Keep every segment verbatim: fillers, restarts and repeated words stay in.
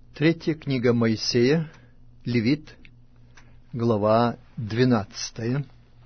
Третья книга Моисея, Левит, глава двенадцатая.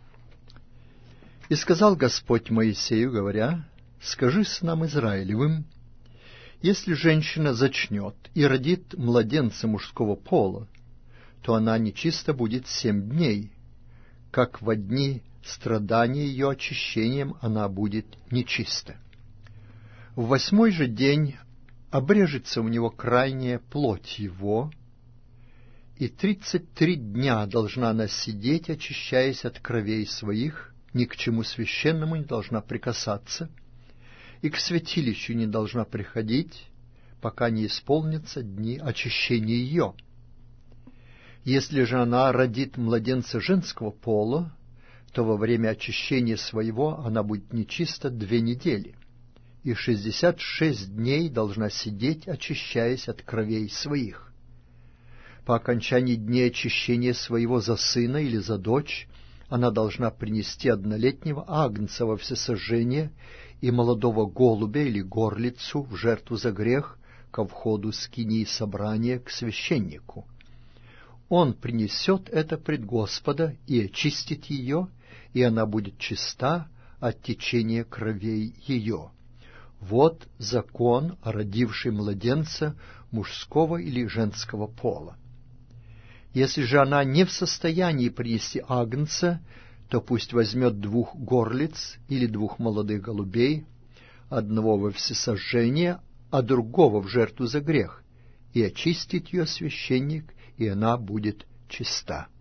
«И сказал Господь Моисею, говоря: скажи сынам Израилевым, если женщина зачнет и родит младенца мужского пола, то она нечиста будет семь дней, как во дни страдания ее очищением она будет нечиста. В восьмой же день обрежется у него крайняя плоть его, и тридцать три дня должна она сидеть, очищаясь от кровей своих, ни к чему священному не должна прикасаться, и к святилищу не должна приходить, пока не исполнятся дни очищения ее. Если же она родит младенца женского пола, то во время очищения своего она будет нечиста две недели, и шестьдесят шесть дней должна сидеть, очищаясь от кровей своих. По окончании дней очищения своего за сына или за дочь она должна принести однолетнего агнца во всесожжение и молодого голубя или горлицу в жертву за грех ко входу скинии собрания к священнику. Он принесет это пред Господа и очистит ее, и она будет чиста от течения кровей ее. Вот закон о родившей младенца мужского или женского пола. Если же она не в состоянии принести агнца, то пусть возьмет двух горлиц или двух молодых голубей, одного во всесожжение, а другого в жертву за грех, и очистит ее священник, и она будет чиста.